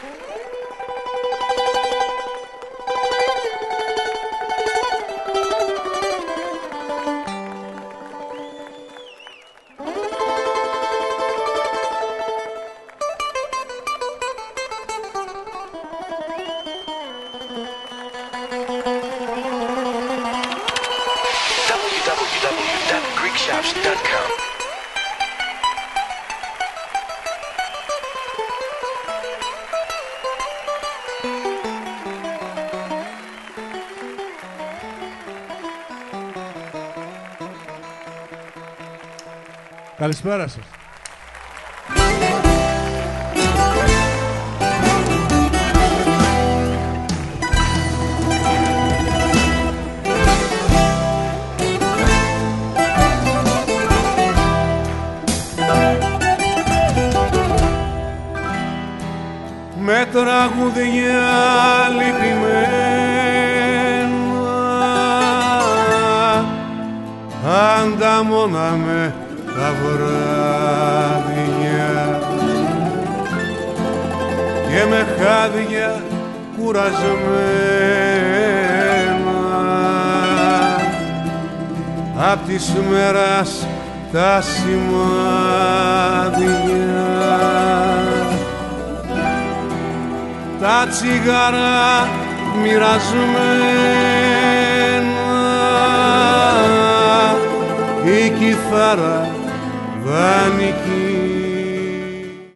www.greekshops.com. Καλησπέρα σας. Με τραγουδιά λυπημένα ανταμώναμε τα βράδια και με χάδια κουρασμένα απ' της μέρας τα σημάδια, τα τσιγάρα μοιρασμένα, η κιθάρα δανεική